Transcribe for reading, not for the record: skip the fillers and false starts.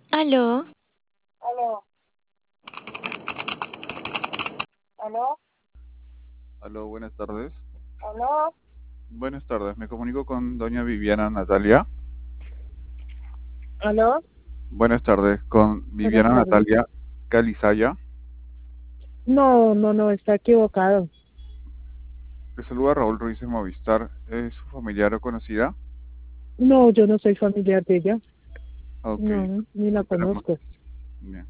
Aló, Aló, aló, Aló, buenas tardes. aló, Buenas tardes, me comunico con doña Viviana Natalia. aló. Buenas tardes, con Buenas Viviana tardes. Natalia Calizaya. No, no, no, está equivocado. Le saluda Raúl Ruiz de Movistar. ¿Es su familiar o conocida? No, yo no soy familiar de ella. Ok, No, ni la no tenemos. conozco. Bien.